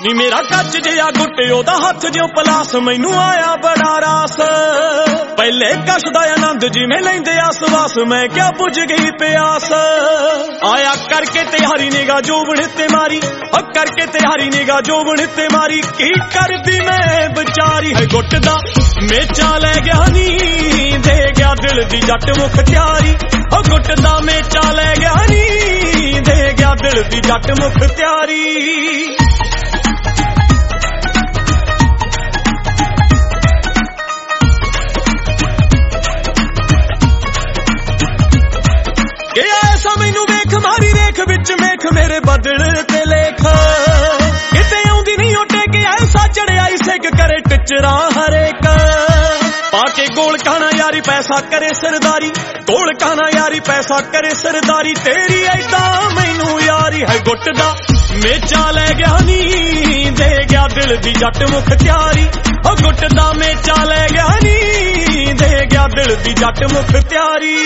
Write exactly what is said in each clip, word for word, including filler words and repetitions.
ਨੀ ਮੇਰਾ ਕੱਚ ਜਿਹਾ ਗੁੱਟ ਉਹਦਾ ਹੱਥ ਜਿਉ ਪਲਾਸ ਮੈਨੂੰ ਆਇਆ ਬੜਾ ਰਾਸ ਪਹਿਲੇ ਕਸ਼ਦਾ ਆਨੰਦ ਜਿਵੇਂ ਲੈਂਦੇ ਆ ਸਵਾਸ ਮੈਂ ਕਿਆ ਪੁੱਜ ਗਈ ਪਿਆਸ ਆਇਆ ਕਰਕੇ ਤੇ ਹਰੀ ਨਿਗਾ ਜੋਬਣ ਤੇ ਮਾਰੀ ਹੋ ਕਰਕੇ ਤੇ ਹਰੀ ਨਿਗਾ ਜੋਬਣ ਤੇ ਮਾਰੀ ਕੀ ਕਰਦੀ ਮੈਂ ਵਿਚਾਰੀ ਹੈ ਗੁੱਟ ਦਾ ਮੇਚਾ ਲੈ ਗਿਆ ਨੀ ਦੇ ਗਿਆ ਦਿਲ ਦੀ ਜੱਟ ਮੁਖਤਿਆਰੀ ਹੋ ਗੁੱਟ ਦਾ ਮੇਚਾ ਲੈ ਗਿਆ ਨੀ ਦੇ ਗਿਆ ਦਿਲ ਦੀ ਜੱਟ ਮੁਖਤਿਆਰੀ ਵਿੱਚ ਮੇਖ ਮੇਰੇ ਬਦਲ ਤੇ ਲੇਖ ਕਿਤੇ ਆਉਂਦੀ ਨਹੀਂ ਉੱਡੇ ਕੇ ਐਸਾ ਚੜਿਆਈ ਸਿੱਕ ਕਰੇ ਟਿਚਰਾ ਹਰੇਕ ਪਾ ਕੇ ਗੋਲ ਕਾਣਾ ਯਾਰੀ ਪੈਸਾ ਕਰੇ ਸਰਦਾਰੀ ਗੋਲ ਕਾਣਾ ਯਾਰੀ ਪੈਸਾ ਕਰੇ ਸਰਦਾਰੀ ਤੇਰੀ ਐਦਾਂ ਮੈਨੂੰ ਯਾਰੀ ਹੈ ਗੁੱਟ ਦਾ ਮੇਚਾ ਲੈ ਗਿਆ ਨੀ ਦੇ ਗਿਆ ਦਿਲ ਦੀ ਜੱਟ ਮੁਖਤਿਆਰੀ ਉਹ ਗੁੱਟ ਦਾ ਮੇਚਾ ਲੈ ਗਿਆ ਨੀ ਦੇ ਗਿਆ ਦਿਲ ਦੀ ਜੱਟ ਮੁਖਤਿਆਰੀ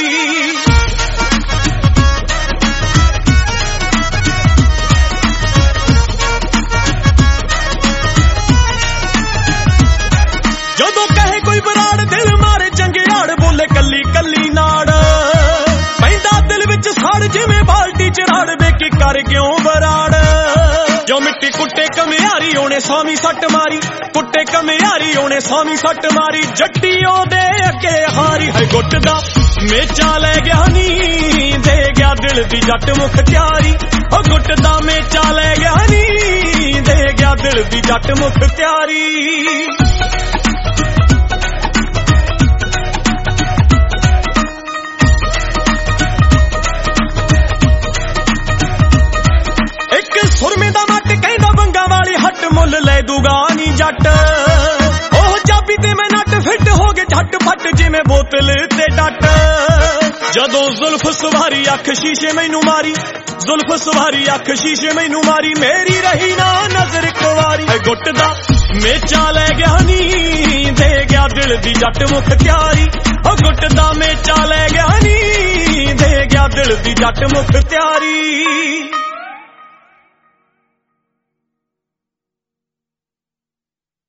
ਕੱਲੀ ਕੱਲੀ ਨਾੜ ਪੈਂਦਾ ਦਿਲ ਵਿੱਚ ਸੜ ਜਿਵੇਂ ਬਾਲਟੀ ਚ ਰਾੜ ਵੇਖੀ ਕਰ ਕਿਉਂ ਬਰਾੜ ਜੋ ਮਿੱਟੀ ਕੁੱਟੇ ਕਮਿਆਰੀ ਉਹਨੇ ਸਾਵੀਂ ਸੱਟ ਮਾਰੀ ਕੁੱਟੇ ਕਮਿਆਰੀ ਉਹਨੇ ਸਾਵੀਂ ਸੱਟ ਮਾਰੀ ਜੱਟੀ ਉਹਦੇ ਅੱਗੇ ਹਾਰੀ ਹੈ ਗੁੱਟ ਦਾ ਮੇਚਾ ਲੈ ਗਿਆ ਨੀ ਦੇ ਗਿਆ ਦਿਲ ਦੀ ਜੱਟ ਮੁਖਤਿਆਰੀ ਉਹ ਗੁੱਟ ਦਾ ਮੇਚਾ ਲੈ ਗਿਆ ਨੀ ਦੇ ਗਿਆ ਦਿਲ ਦੀ ਜੱਟ ਮੁਖਤਿਆਰੀ ਸੁਰਮੇ ਦਾ ਮੱਟ ਕਹਿੰਦਾ ਬੰਗਾ ਵਾਲੀ ਹੱਟ ਮੁੱਲ ਲੈ ਦੂਗਾ ਨੀ ਜੱਟ ਉਹ ਚਾਬੀ ਤੇ ਮੈਂ ਨੱਟ ਫਿੱਟ ਹੋ ਗਏ ਝੱਟ ਫੱਟ ਜਿਵੇਂ ਬੋਤਲ ਤੇ ਡੱਟ ਜਦੋਂ ਜ਼ੁਲਫ ਸਵਾਰੀ ਅੱਖ ਸ਼ੀਸ਼ੇ ਮੈਨੂੰ ਮਾਰੀ ਜ਼ੁਲਫ ਸਵਾਰੀ ਅੱਖ ਸ਼ੀਸ਼ੇ ਮੈਨੂੰ ਮਾਰੀ ਮੇਰੀ ਰਹੀ ਨਾ ਨਜ਼ਰ ਇੱਕ ਵਾਰੀ ਹੈ ਗੁੱਟ ਦਾ ਮੇਚਾ ਲੈ ਗਿਆ ਨੀ ਦੇ ਗਿਆ ਦਿਲ ਦੀ ਜੱਟ ਮੁਖਤਿਆਰੀ ਉਹ ਗੁੱਟ ਦਾ ਮੇਚਾ ਲੈ ਗਿਆ ਨੀ ਦੇ ਗਿਆ ਦਿਲ ਦੀ ਜੱਟ ਮੁਖਤਿਆਰੀ